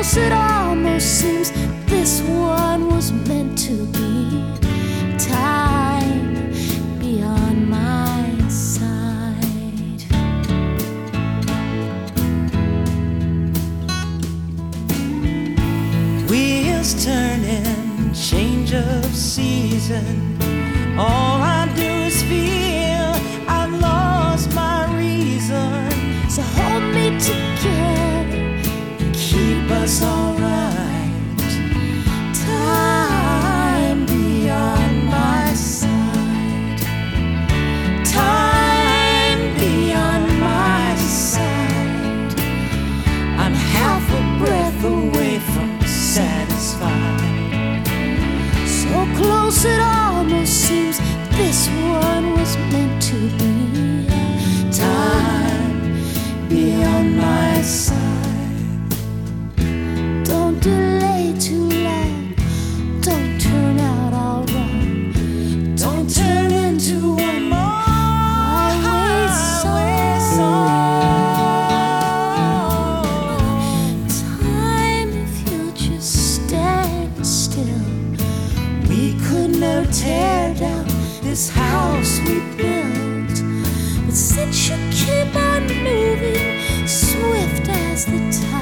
close it almost seems this one was meant to be. Time beyond my sight. Wheels turning, change of season. All I do is feel I've lost my reason. So hold me together, Keep us alright. time beyond my sight. Time beyond my sight. I'm half a breath away from satisfied. So close it almost seems this one was meant to be. Time beyond my sight. Don't delay too long, don't turn out all wrong. Don't turn into one more Highway song. Time, if you'll just stand still, We could never tear down this house we built. But since you keep on moving, swift as the tide,